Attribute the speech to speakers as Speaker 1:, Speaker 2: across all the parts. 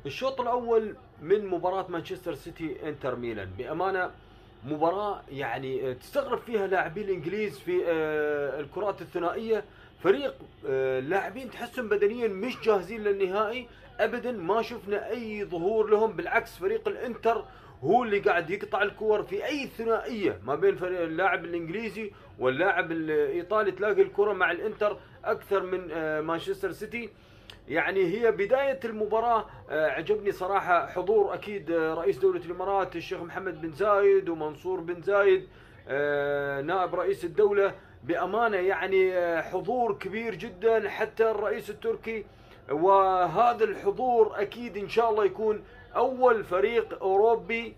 Speaker 1: الشوط الأول من مباراة مانشستر سيتي انتر ميلان بأمانة مباراة يعني تستغرب فيها لاعبين الإنجليز في الكرات الثنائية. فريق لاعبين تحسهم بدنيا مش جاهزين للنهائي أبدا، ما شفنا أي ظهور لهم. بالعكس فريق الانتر هو اللي قاعد يقطع الكور في أي ثنائية ما بين اللاعب الإنجليزي واللاعب الإيطالي. تلاقي الكرة مع الانتر أكثر من مانشستر سيتي. يعني هي بداية المباراة عجبني صراحة حضور أكيد رئيس دولة الإمارات الشيخ محمد بن زايد ومنصور بن زايد نائب رئيس الدولة. بأمانة يعني حضور كبير جدا، حتى الرئيس التركي. وهذا الحضور أكيد إن شاء الله يكون أول فريق أوروبي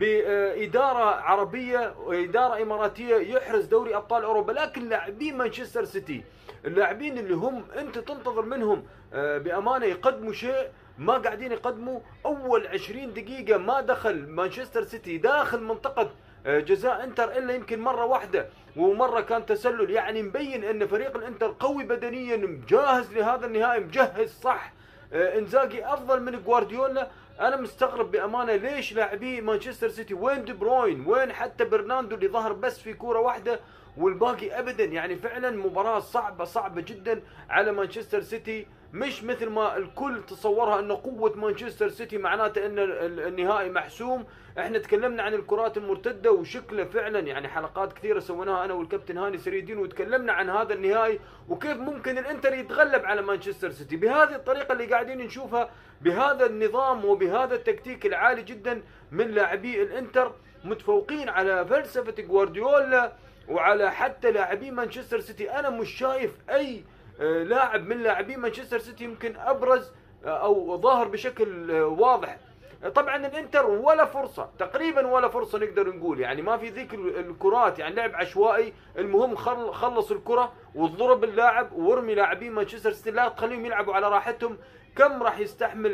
Speaker 1: بإدارة عربية وإدارة إماراتية يحرز دوري أبطال أوروبا. لكن لاعبين مانشستر سيتي، اللاعبين اللي هم أنت تنتظر منهم بأمانة يقدموا شيء، ما قاعدين يقدموا. أول 20 دقيقة ما دخل مانشستر سيتي داخل منطقة جزاء انتر الا يمكن مره واحده، ومره كان تسلل. يعني مبين ان فريق الانتر قوي بدنيا، مجهز لهذا النهائي، مجهز صح. انزاجي افضل من جوارديولا. انا مستغرب بامانه ليش لاعبي مانشستر سيتي، وين دي بروين، وين حتى برناندو اللي ظهر بس في كوره واحده والباقي ابدا. يعني فعلا مباراه صعبه جدا على مانشستر سيتي، مش مثل ما الكل تصورها انه قوه مانشستر سيتي معناته ان النهائي محسوم. احنا تكلمنا عن الكرات المرتده وشكله فعلا، يعني حلقات كثيره سويناها انا والكابتن هاني سريدين وتكلمنا عن هذا النهائي وكيف ممكن الانتر يتغلب على مانشستر سيتي بهذه الطريقه اللي قاعدين نشوفها، بهذا النظام وبهذا التكتيك العالي جدا من لاعبي الانتر، متفوقين على فلسفه جوارديولا وعلى حتى لاعبي مانشستر سيتي. انا مش شايف اي لاعب من لاعبي مانشستر سيتي يمكن ابرز او ظاهر بشكل واضح. طبعا الانتر ولا فرصه، تقريبا ولا فرصه نقدر نقول، يعني ما في ذيك الكرات، يعني لعب عشوائي. المهم خلص الكره وضرب اللاعب وارمي لاعبين مانشستر سيتي، لا تخليهم يلعبوا على راحتهم. كم راح يستحمل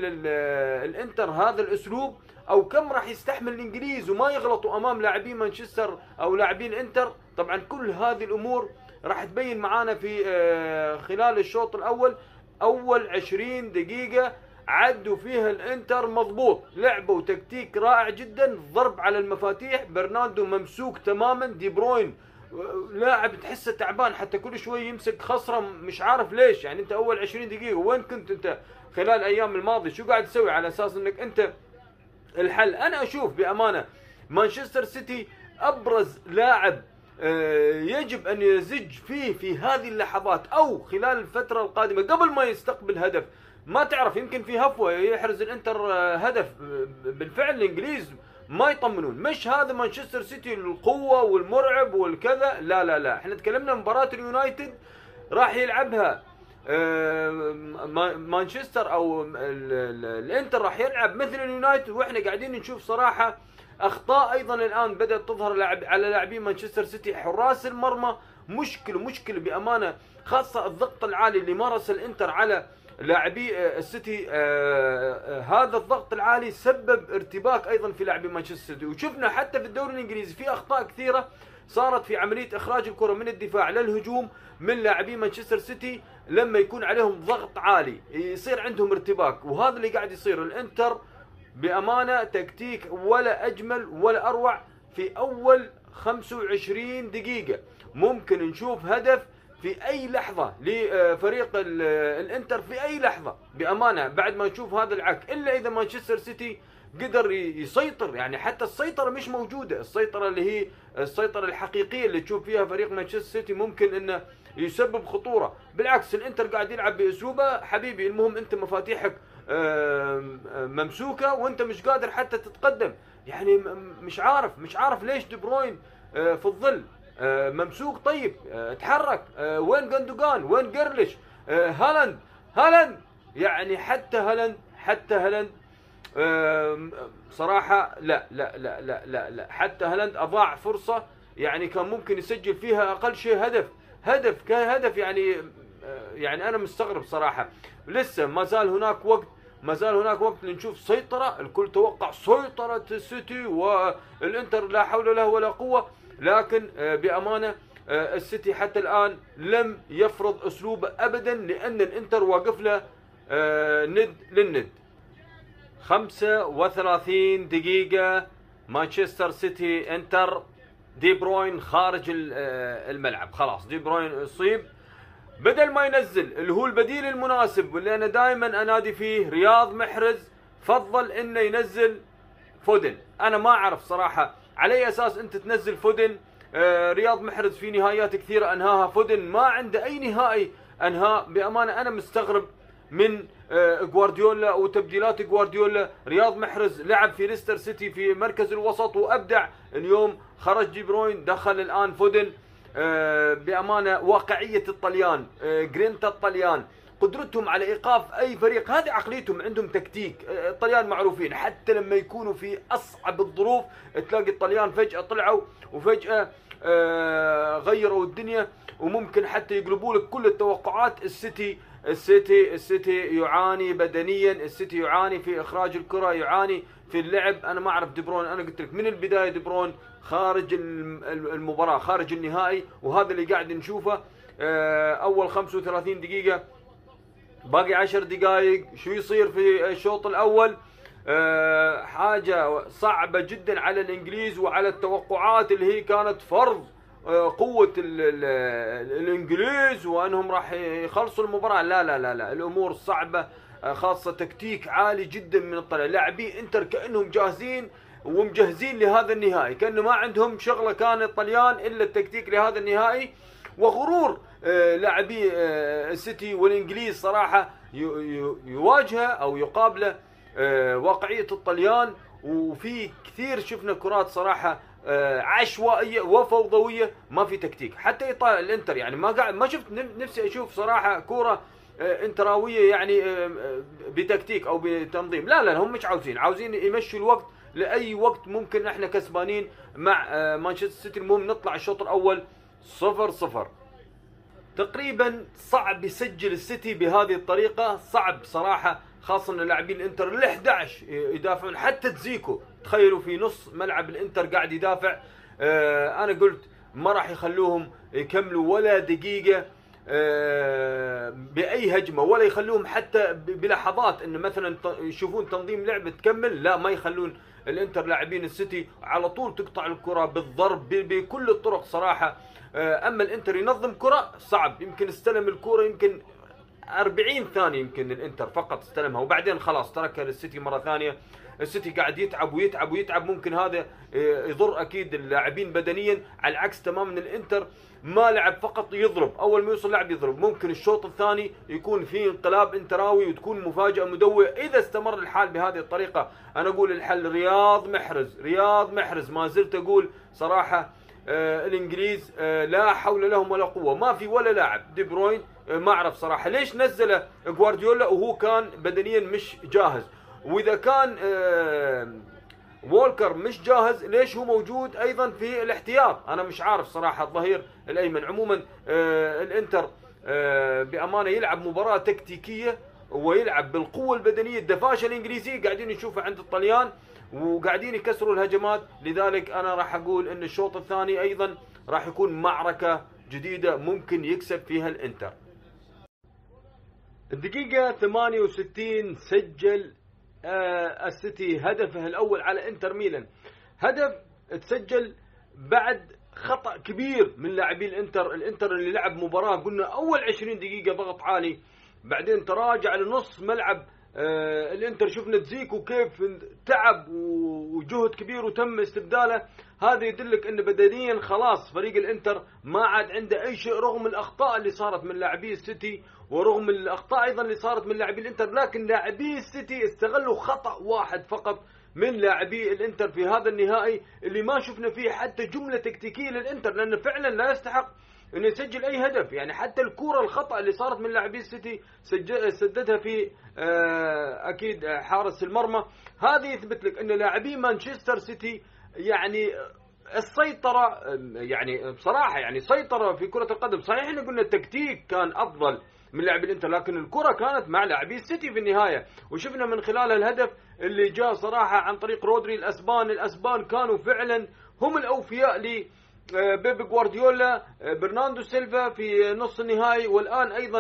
Speaker 1: الانتر هذا الاسلوب، او كم راح يستحمل الانجليز وما يغلطوا امام لاعبين مانشستر او لاعبين الانتر؟ طبعا كل هذه الامور راح تبين معانا في خلال الشوط الاول. اول 20 دقيقه عدوا فيها الانتر مضبوط، لعبوا تكتيك رائع جدا، ضرب على المفاتيح. برناردو ممسوك تماما، دي بروين لاعب تحسه تعبان، حتى كل شوي يمسك خصره مش عارف ليش. يعني انت اول 20 دقيقه وين كنت انت خلال الايام الماضيه؟ شو قاعد تسوي على اساس انك انت الحل؟ انا اشوف بامانه مانشستر سيتي ابرز لاعب يجب ان يزج فيه في هذه اللحظات او خلال الفتره القادمه قبل ما يستقبل هدف. ما تعرف يمكن في هفوه يحرز الانتر هدف. بالفعل الانجليز ما يطمنون، مش هذا مانشستر سيتي القوه والمرعب والكذا، لا لا لا. احنا تكلمنا مباراه اليونايتد راح يلعبها مانشستر او الانتر راح يلعب مثل اليونايتد، واحنا قاعدين نشوف صراحه اخطاء ايضا الان بدات تظهر على لاعبين مانشستر سيتي. حراس المرمى مشكله بامانه، خاصه الضغط العالي اللي مارس الانتر على لاعبي السيتي. هذا الضغط العالي سبب ارتباك ايضا في لاعبي مانشستر سيتي، وشفنا حتى في الدوري الانجليزي في اخطاء كثيره صارت في عمليه اخراج الكره من الدفاع للهجوم من لاعبي مانشستر سيتي لما يكون عليهم ضغط عالي يصير عندهم ارتباك. وهذا اللي قاعد يصير. الانتر بامانه تكتيك ولا اجمل ولا اروع. في اول 25 دقيقه ممكن نشوف هدف في اي لحظه لفريق الانتر، في اي لحظه بامانه بعد ما نشوف هذا العك، الا اذا مانشستر سيتي قدر يسيطر. يعني حتى السيطره مش موجوده، السيطره اللي هي السيطره الحقيقيه اللي تشوف فيها فريق مانشستر سيتي ممكن انه يسبب خطوره. بالعكس الانتر قاعد يلعب باسلوبه. حبيبي المهم انت مفاتيحك ممسوكه وانت مش قادر حتى تتقدم. يعني مش عارف ليش دي بروين في الظل ممسوك. طيب تحرك. وين جندوجان، وين جرليش، هالاند. يعني حتى هالاند صراحة لا حتى هالاند أضاع فرصة يعني كان ممكن يسجل فيها أقل شيء هدف. يعني أنا مستغرب صراحة. لسه ما زال هناك وقت لنشوف سيطرة. الكل توقع سيطرة السيتي والإنتر لا حول له ولا قوة، لكن بأمانة السيتي حتى الآن لم يفرض أسلوبه أبدا، لأن الإنتر واقف له ند للند. 35 دقيقة مانشستر سيتي انتر. دي بروين خارج الملعب، خلاص دي بروين اصيب. بدل ما ينزل اللي هو البديل المناسب واللي انا دائما انادي فيه رياض محرز، فضل انه ينزل فودن. انا ما اعرف صراحة على اي اساس انت تنزل فودن. رياض محرز في نهايات كثيرة انهاها، فودن ما عنده اي نهائي انهاء. بامانة انا مستغرب من جوارديولا وتبديلات جوارديولا. رياض محرز لعب في ليستر سيتي في مركز الوسط وابدع، اليوم خرج دي بروين دخل الان فودن. بامانه واقعيه الطليان، جرينتا الطليان، قدرتهم على ايقاف اي فريق، هذه عقليتهم، عندهم تكتيك. الطليان معروفين حتى لما يكونوا في اصعب الظروف تلاقي الطليان فجاه طلعوا وفجاه غيروا الدنيا، وممكن حتى يقلبوا لك كل التوقعات. السيتي يعاني بدنيا، السيتي يعاني في اخراج الكره، يعاني في اللعب. انا ما اعرف دي بروين، انا قلت لك من البدايه دي بروين خارج المباراه، خارج النهائي، وهذا اللي قاعد نشوفه. اول 35 دقيقه، باقي 10 دقائق، شو يصير في الشوط الاول؟ حاجه صعبه جدا على الانجليز وعلى التوقعات اللي هي كانت فرض قوة الانجليز وانهم راح يخلصوا المباراة. لا لا لا لا، الامور صعبة، خاصة تكتيك عالي جدا من الطليان. لاعبي انتر كأنهم جاهزين ومجهزين لهذا النهائي، كأنه ما عندهم شغلة كان الطليان الا التكتيك لهذا النهائي. وغرور لاعبي السيتي والانجليز صراحة يواجهه او يقابله واقعية الطليان. وفي كثير شفنا كرات صراحة عشوائيه وفوضويه، ما في تكتيك. حتى الانتر يعني ما شفت نفسي اشوف صراحه كوره انتراويه يعني بتكتيك او بتنظيم. لا لا، هم مش عاوزين يمشوا الوقت لاي وقت ممكن. احنا كسبانين مع مانشستر سيتي، المهم نطلع الشوط الاول 0-0. تقريبا صعب يسجل السيتي بهذه الطريقه، صعب صراحه، خاصه ان لاعبين الانتر ال11 يدافعون. حتى تزيكو تخيلوا في نص ملعب الانتر قاعد يدافع. انا قلت ما راح يخلوهم يكملوا ولا دقيقه باي هجمه، ولا يخلوهم حتى بلحظات ان مثلا يشوفون تنظيم لعبه تكمل. لا، ما يخلون الانتر لاعبين السيتي على طول تقطع الكره بالضرب بكل الطرق صراحه. اما الانتر ينظم كره صعب، يمكن استلم الكره يمكن 40 ثانية يمكن الانتر فقط استلمها، وبعدين خلاص تركها للسيتي مرة ثانية. السيتي قاعد يتعب ويتعب ويتعب، ممكن هذا يضر اكيد اللاعبين بدنيا، على العكس تماما الانتر ما لعب فقط يضرب، اول ما يوصل لاعب يضرب. ممكن الشوط الثاني يكون فيه انقلاب انتراوي وتكون مفاجأة مدوية اذا استمر الحال بهذه الطريقة. انا اقول الحل رياض محرز، ما زلت اقول صراحة الانجليز لا حول لهم ولا قوة، ما في ولا لاعب. دي بروين ما اعرف صراحة ليش نزله جوارديولا وهو كان بدنيا مش جاهز، واذا كان وولكر مش جاهز ليش هو موجود ايضا في الاحتياط؟ انا مش عارف صراحة الظهير الايمن. عموما الانتر بامانة يلعب مباراة تكتيكية ويلعب بالقوة البدنية. الدفاشة الانجليزية قاعدين نشوفها عند الطليان وقاعدين يكسروا الهجمات. لذلك انا راح اقول ان الشوط الثاني ايضا راح يكون معركة جديدة ممكن يكسب فيها الانتر. الدقيقة 68 سجل السيتي هدفه الاول على انتر ميلان. هدف تسجل بعد خطأ كبير من لاعبي الانتر اللي لعب مباراة قلنا اول 20 دقيقة ضغط عالي، بعدين تراجع لنص ملعب الانتر. شفنا تزيكو كيف تعب وجهد كبير وتم استبداله. هذا يدلك ان بدنيا خلاص فريق الانتر ما عاد عنده اي شيء، رغم الاخطاء اللي صارت من لاعبي السيتي ورغم الاخطاء ايضا اللي صارت من لاعبي الانتر. لكن لاعبي السيتي استغلوا خطأ واحد فقط من لاعبي الانتر في هذا النهائي اللي ما شفنا فيه حتى جملة تكتيكية للانتر، لانه فعلا لا يستحق انه يسجل اي هدف. يعني حتى الكرة الخطأ اللي صارت من لاعبي السيتي سددها في اكيد حارس المرمى. هذه يثبت لك ان لاعبي مانشستر سيتي يعني السيطرة، يعني بصراحة يعني سيطرة في كرة القدم. صحيح ان قلنا التكتيك كان افضل من لاعبي الانتر، لكن الكرة كانت مع لاعبي السيتي في النهاية. وشفنا من خلال الهدف اللي جاء صراحة عن طريق رودري الاسبان كانوا فعلا هم الاوفياء بيب جوارديولا. برناردو سيلفا في نص النهائي، والآن أيضا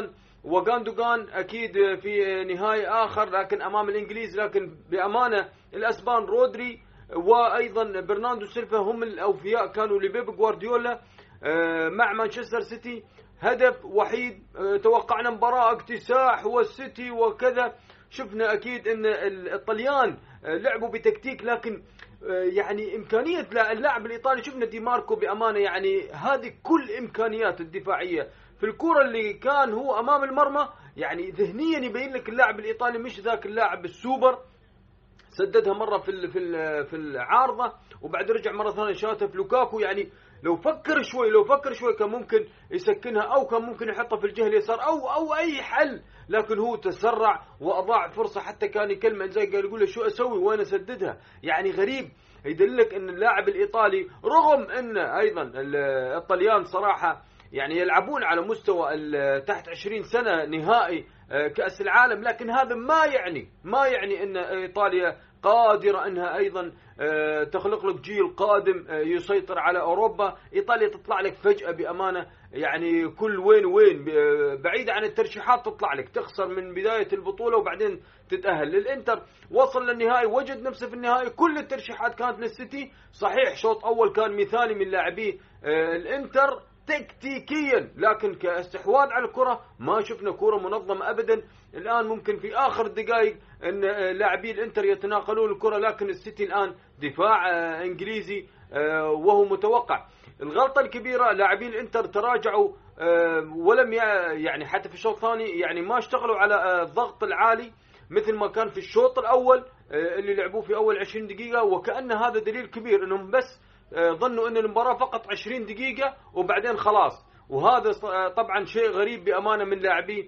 Speaker 1: وغاندوغان اكيد في نهائي اخر لكن امام الانجليز. لكن بامانه الاسبان رودري وايضا برناردو سيلفا هم الاوفياء كانوا لبيب غوارديولا مع مانشستر سيتي. هدف وحيد، توقعنا مباراة اكتساح والسيتي وكذا. شفنا اكيد ان الطليان لعبوا بتكتيك، لكن يعني امكانية اللاعب الايطالي، شفنا دي ماركو بامانة يعني هذه كل امكانيات الدفاعية في الكرة اللي كان هو امام المرمى، يعني ذهنيا يبين لك اللاعب الايطالي مش ذاك اللاعب السوبر. سددها مرة في العارضة وبعد رجع مرة ثانية شاتها في لوكاكو. يعني لو فكر شوي كان ممكن يسكنها أو كان ممكن يحطها في الجهة اليسار أو أي حل، لكن هو تسرع وأضاع فرصة. حتى كان يكلمه زي قال يقول له شو أسوي وين أسددها. يعني غريب، يدلك أن اللاعب الإيطالي رغم أن أيضا الطليان صراحة يعني يلعبون على مستوى تحت 20 سنة نهائي كأس العالم، لكن هذا ما يعني أن إيطاليا قادرة أنها أيضا تخلق لك جيل قادم يسيطر على أوروبا. إيطاليا تطلع لك فجأة بأمانة، يعني كل وين بعيدة عن الترشيحات تطلع لك، تخسر من بداية البطولة وبعدين تتأهل. للإنتر وصل للنهائي، وجد نفسه في النهائي، كل الترشيحات كانت للسيتي. صحيح شوط أول كان مثالي من لاعبي الإنتر تكتيكيا، لكن كاستحواذ على الكرة ما شفنا كرة منظمة أبدا. الآن ممكن في آخر الدقائق أن لاعبي الإنتر يتناقلون الكرة، لكن السيتي الآن دفاع إنجليزي وهو متوقع. الغلطة الكبيرة لاعبي الإنتر تراجعوا ولم يعني حتى في الشوط الثاني يعني ما اشتغلوا على الضغط العالي مثل ما كان في الشوط الأول اللي لعبوه في أول 20 دقيقة. وكأن هذا دليل كبير أنهم بس ظنوا أن المباراة فقط 20 دقيقة وبعدين خلاص. وهذا طبعا شيء غريب بأمانة من لاعبي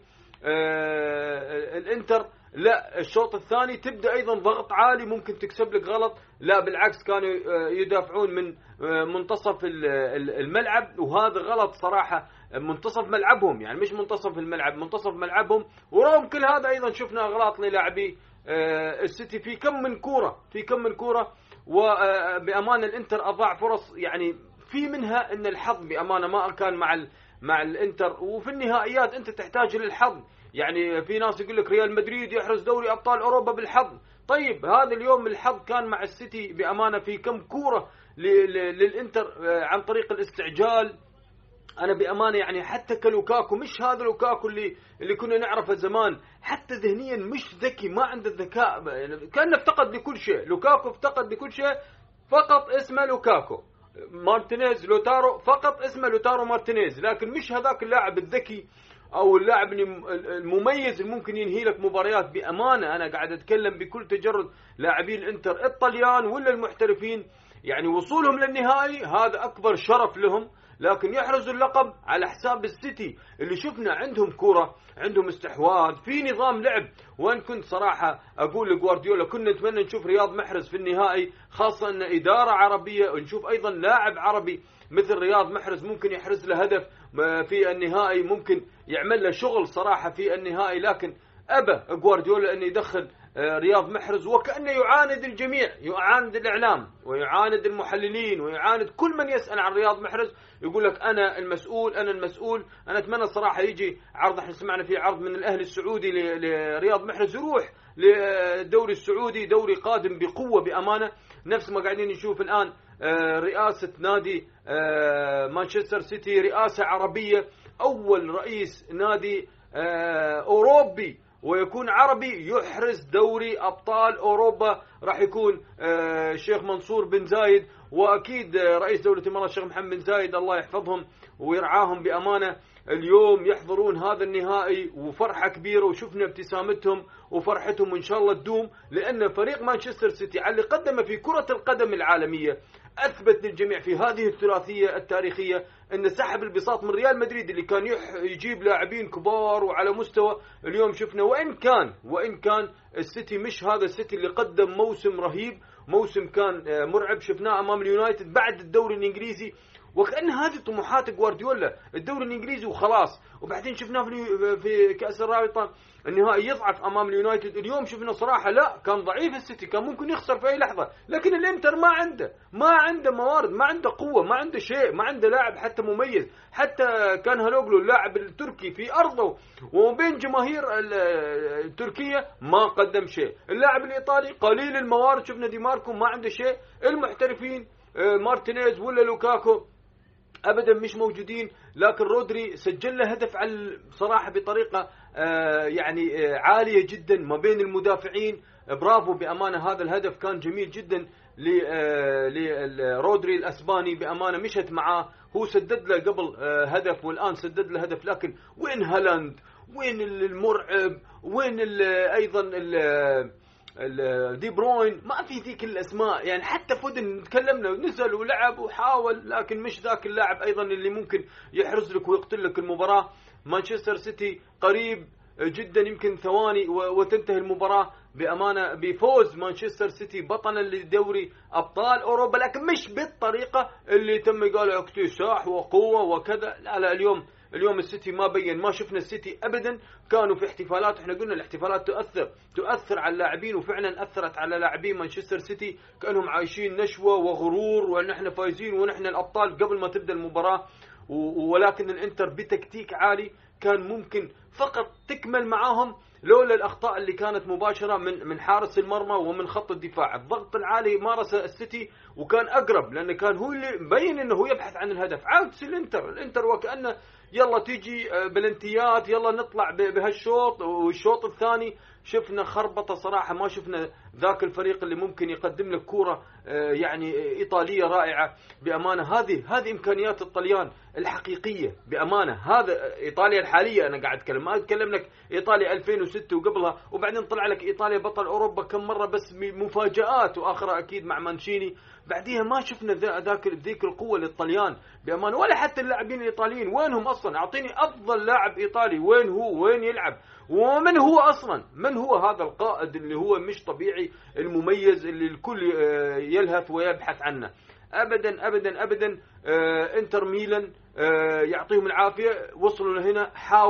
Speaker 1: الانتر. لا، الشوط الثاني تبدأ أيضا ضغط عالي ممكن تكسب لك غلط، لا بالعكس كانوا يدافعون من منتصف الملعب، وهذا غلط صراحة. منتصف ملعبهم يعني مش منتصف الملعب، منتصف ملعبهم. ورغم كل هذا أيضا شفنا أغلاط للاعبي السيتي في كم من كورة. وبأمانة الانتر أضاع فرص، يعني في منها ان الحظ بأمانة ما كان مع الانتر. وفي النهائيات انت تحتاج للحظ، يعني في ناس يقول لك ريال مدريد يحرز دوري ابطال اوروبا بالحظ. طيب هذا اليوم الحظ كان مع السيتي بأمانة في كم كورة للانتر عن طريق الاستعجال. انا بأمانة يعني حتى كلوكاكو مش هذا لوكاكو اللي كنا نعرفه زمان، حتى ذهنيا مش ذكي، ما عنده الذكاء، كان افتقد لكل شيء. لوكاكو افتقد لكل شيء، فقط اسمه لوكاكو. مارتينيز لوتارو فقط اسمه لوتارو مارتينيز، لكن مش هذاك اللاعب الذكي او اللاعب المميز اللي ممكن ينهي لك مباريات. بأمانة انا قاعد اتكلم بكل تجرد، لاعبين الانتر الطليان ولا المحترفين يعني وصولهم للنهائي هذا اكبر شرف لهم، لكن يحرزوا اللقب على حساب السيتي اللي شفنا عندهم كرة، عندهم استحواذ، في نظام لعب. وان كنت صراحة اقول لغوارديولا كنا نتمنى نشوف رياض محرز في النهائي، خاصة ان ادارة عربية، ونشوف ايضا لاعب عربي مثل رياض محرز ممكن يحرز له هدف في النهائي، ممكن يعمل له شغل صراحة في النهائي. لكن ابى غوارديولا ان يدخل رياض محرز، وكأنه يعاند الجميع، يعاند الإعلام ويعاند المحللين ويعاند كل من يسأل عن رياض محرز، يقول لك أنا المسؤول. أنا أتمنى صراحة يجي عرض، احنا سمعنا فيه عرض من الأهلي السعودي لرياض محرز، يروح للدوري السعودي، دوري قادم بقوة بأمانة، نفس ما قاعدين نشوف الآن رئاسة نادي مانشستر سيتي، رئاسة عربية، أول رئيس نادي أوروبي ويكون عربي يحرز دوري أبطال أوروبا، راح يكون الشيخ منصور بن زايد، وأكيد رئيس دولة الإمارات الشيخ محمد بن زايد الله يحفظهم ويرعاهم بأمانة. اليوم يحضرون هذا النهائي وفرحة كبيرة، وشفنا ابتسامتهم وفرحتهم وإن شاء الله تدوم، لأن فريق مانشستر سيتي على اللي قدمه في كرة القدم العالمية أثبت للجميع في هذه الثلاثية التاريخية أن سحب البساط من ريال مدريد اللي كان يجيب لاعبين كبار وعلى مستوى. اليوم شفنا وإن كان السيتي مش هذا السيتي اللي قدم موسم رهيب، موسم كان مرعب، شفناه أمام اليونايتد بعد الدوري الإنجليزي، وكأن هذه طموحات جوارديولا، الدوري الإنجليزي وخلاص. وبعدين شفناه في كأس الرابطة النهائي يضعف أمام اليونايتد. اليوم شفنا صراحة لا، كان ضعيف السيتي، كان ممكن يخسر في أي لحظة. لكن الإنتر ما عنده موارد، ما عنده قوة، ما عنده شيء، ما عنده لاعب حتى مميز. حتى كان هالوغلو اللاعب التركي في أرضه وبين جماهير التركية ما قدم شيء. اللاعب الإيطالي قليل الموارد، شفنا دي ماركو ما عنده شيء. المحترفين مارتينيز ولا لوكاكو ابدا مش موجودين. لكن رودري سجل له هدف على صراحه بطريقه يعني عاليه جدا ما بين المدافعين. برافو بامانه، هذا الهدف كان جميل جدا لرودري الاسباني بامانه، مشت معاه. هو سدد له قبل هدف والان سدد له هدف. لكن وين هالاند؟ وين المرعب؟ وين ايضا دي بروين؟ ما في ذيك الاسماء يعني. حتى فودن تكلمنا ونزل ولعب وحاول، لكن مش ذاك اللاعب ايضا اللي ممكن يحرز لك ويقتل لك المباراه. مانشستر سيتي قريب جدا، يمكن ثواني وتنتهي المباراه بامانه بفوز مانشستر سيتي بطلا لدوري ابطال اوروبا، لكن مش بالطريقه اللي تم قالوا اكتساح وقوه وكذا. لا اليوم السيتي ما بين، ما شفنا السيتي ابدا. كانوا في احتفالات، احنا قلنا الاحتفالات تؤثر على اللاعبين، وفعلا اثرت على لاعبين مانشستر سيتي، كانهم عايشين نشوه وغرور وان احنا فايزين ونحن الابطال قبل ما تبدا المباراه. ولكن الانتر بتكتيك عالي كان ممكن فقط تكمل معاهم لولا الاخطاء اللي كانت مباشره من حارس المرمى ومن خط الدفاع. الضغط العالي مارسه السيتي وكان اقرب، لانه كان هو اللي مبين انه يبحث عن الهدف. عكس الانتر وكانه يلا تيجي بلنتيات، يلا نطلع بهالشوط. والشوط الثاني شفنا خربطه صراحه، ما شفنا ذاك الفريق اللي ممكن يقدم لك كوره يعني ايطاليه رائعه بامانه. هذه امكانيات الطليان الحقيقيه بامانه. هذا ايطاليا الحاليه انا قاعد اتكلم، ما اتكلم لك ايطاليا 2006 وقبلها، وبعدين طلع لك ايطاليا بطل اوروبا كم مره بس مفاجات، واخرها اكيد مع مانشيني. بعديها ما شفنا ذيك القوه للطليان بامانه، ولا حتى اللاعبين الايطاليين وينهم اصلا. اعطيني افضل لاعب ايطالي وين هو، وين يلعب، ومن هو اصلا، من هو هذا القائد اللي هو مش طبيعي المميز اللي الكل يلهث ويبحث عنه. ابدا ابدا ابدا. انتر ميلان يعطيهم العافيه، وصلوا لهنا،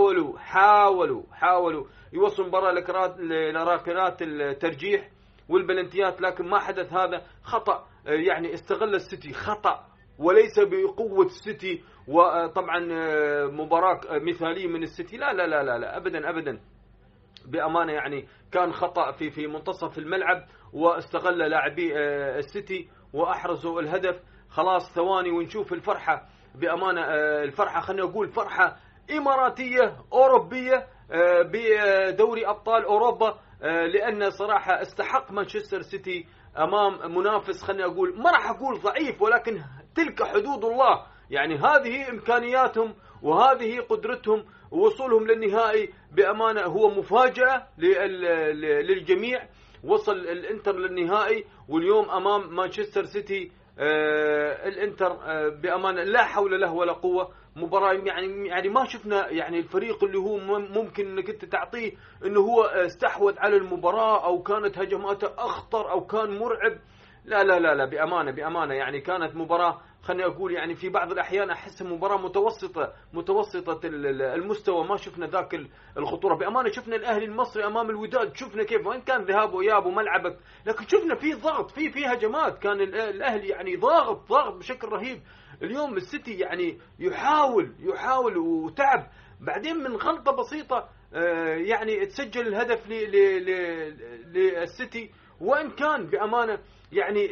Speaker 1: حاولوا يوصلوا المباراه لركلات الترجيح والبلنتيات، لكن ما حدث. هذا خطأ يعني استغل السيتي، خطأ وليس بقوة السيتي. وطبعا مباراة مثالية من السيتي، لا أبدا بأمانة. يعني كان خطأ في منتصف الملعب، واستغل لاعبي السيتي وأحرزوا الهدف. خلاص ثواني ونشوف الفرحة بأمانة. الفرحة خلينا نقول فرحة إماراتية أوروبية بدوري أبطال أوروبا، لأن صراحة استحق مانشستر سيتي أمام منافس خلينا أقول، ما راح أقول ضعيف، ولكن تلك حدود الله. يعني هذه إمكانياتهم وهذه قدرتهم، ووصولهم للنهائي بأمانة هو مفاجأة للجميع. وصل الانتر للنهائي، واليوم أمام مانشستر سيتي. الانتر بأمانة لا حول له ولا قوة. مباراة يعني ما شفنا يعني الفريق اللي هو ممكن انك انت تعطيه انه هو استحوذ على المباراة او كانت هجماته اخطر او كان مرعب. لا بأمانة يعني كانت مباراة خليني أقول يعني في بعض الأحيان أحسها مباراة متوسطة المستوى. ما شفنا ذاك الخطورة بأمانة. شفنا الأهلي المصري أمام الوداد، شفنا كيف وين كان ذهاب وإياب وملعبك، لكن شفنا في ضغط، في هجمات. كان الأهلي يعني ضاغط بشكل رهيب. اليوم السيتي يعني يحاول وتعب. بعدين من غلطة بسيطة يعني تسجل الهدف للسيتي، وإن كان بأمانة يعني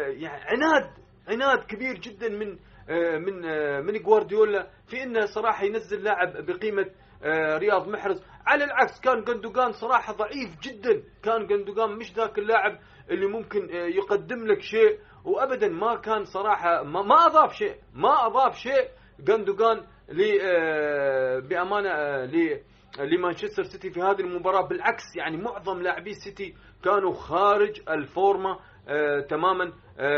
Speaker 1: عناد كبير جدا من جوارديولا في انه صراحه ينزل لاعب بقيمه رياض محرز. على العكس كان جندوغان صراحه ضعيف جدا، كان جندوغان مش ذاك اللاعب اللي ممكن يقدم لك شيء، وابدا ما كان صراحه ما اضاف شيء جندوغان بامانه لمانشستر سيتي في هذه المباراه. بالعكس يعني معظم لاعبي السيتي كانوا خارج الفورمه تماما.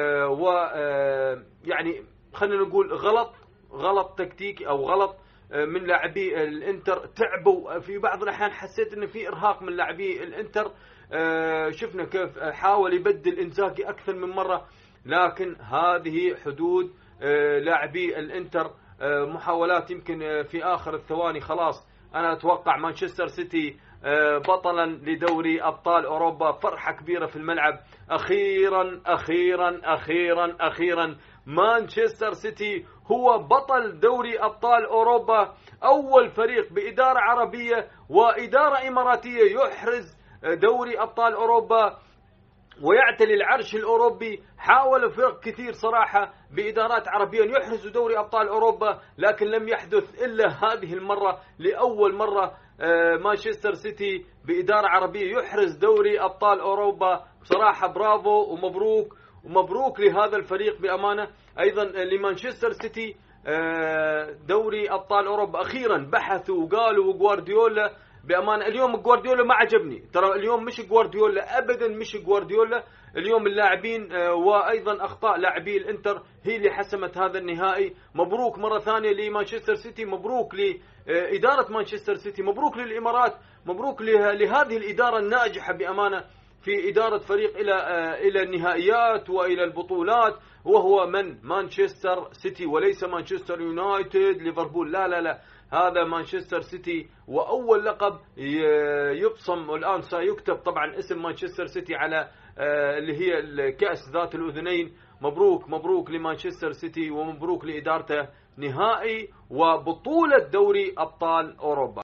Speaker 1: ويعني خلينا نقول غلط تكتيكي او غلط من لاعبي الانتر. تعبوا في بعض الاحيان، حسيت ان في ارهاق من لاعبي الانتر. شفنا كيف حاول يبدل انزاغي اكثر من مره، لكن هذه حدود لاعبي الانتر. محاولات يمكن في آخر الثواني. خلاص أنا أتوقع مانشستر سيتي بطلا لدوري أبطال أوروبا. فرحة كبيرة في الملعب. أخيرا أخيرا أخيرا أخيرا مانشستر سيتي هو بطل دوري أبطال أوروبا. أول فريق بإدارة عربية وإدارة إماراتية يحرز دوري أبطال أوروبا ويعتلي العرش الأوروبي. حاول فرق كثير صراحة بإدارات عربية أن يحرزوا دوري أبطال أوروبا، لكن لم يحدث إلا هذه المرة. لأول مرة مانشستر سيتي بإدارة عربية يحرز دوري أبطال أوروبا. بصراحة برافو ومبروك، ومبروك لهذا الفريق بأمانة. أيضا لمانشستر سيتي دوري أبطال أوروبا. أخيرا بحثوا وقالوا جوارديولا بأمانة. اليوم جوارديولا ما عجبني، ترى اليوم مش جوارديولا أبدا، مش جوارديولا اليوم. اللاعبين وأيضا أخطاء لاعبي الإنتر هي اللي حسمت هذا النهائي. مبروك مرة ثانية لمانشستر سيتي، مبروك لإدارة مانشستر سيتي، مبروك للإمارات، مبروك لهذه الإدارة الناجحة بأمانة في إدارة فريق إلى النهائيات وإلى البطولات، وهو من مانشستر سيتي وليس مانشستر يونايتد ليفربول. لا لا لا، هذا مانشستر سيتي. وأول لقب يبصم الآن سيكتب طبعا اسم مانشستر سيتي على اللي هي الكأس ذات الأذنين. مبروك مبروك لمانشستر سيتي، ومبروك لإدارته نهائي وبطولة دوري أبطال أوروبا.